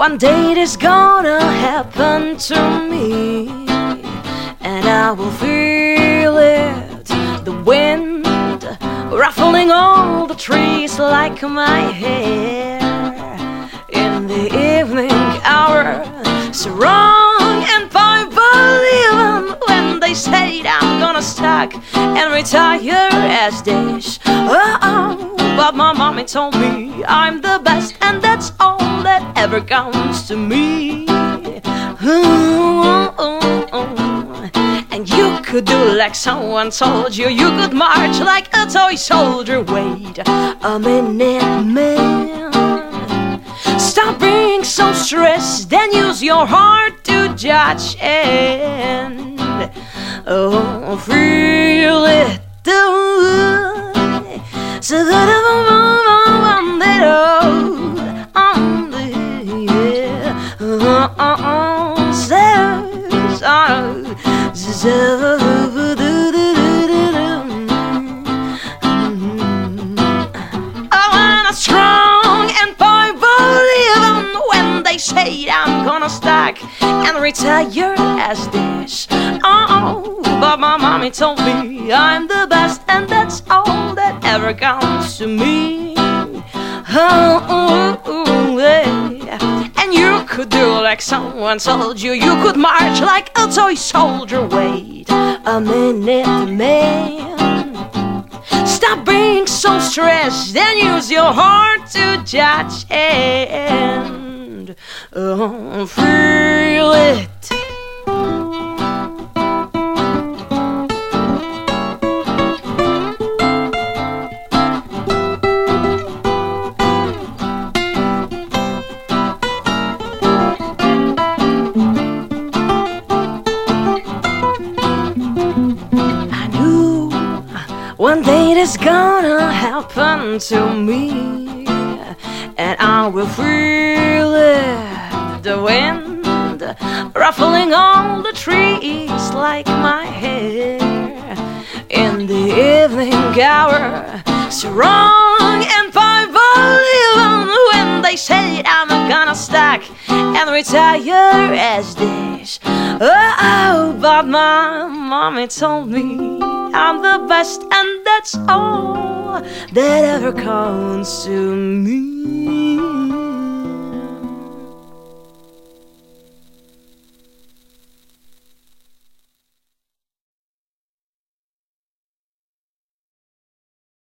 One day it is gonna happen to me, and I will feel it, the wind ruffling all the trees like my hair. In the evening hour, so wrong and I believe when they said I'm gonna stack and retire as this. But my mommy told me I'm the best, and that's all that ever counts to me. And you could do like someone told you. You could march like a toy soldier. Wait a minute, man. Stop being so stressed, then use your heart to judge and feel it. So that strong and I believe when they say I'm gonna stack and retire as this. But my mommy told me I'm the best, and that's all that ever counts to me. And you could do like someone told you. You could march like a toy soldier. Wait a minute, man. Stop being so stressed, then use your heart to judge and feel it. One day it is gonna happen to me, and I will feel it, the wind ruffling all the trees like my hair. In the evening hour, so wrong and I believe when they said I'm gonna stack and retire as this. But my mommy told me I'm the best, and that's all that ever counts to me.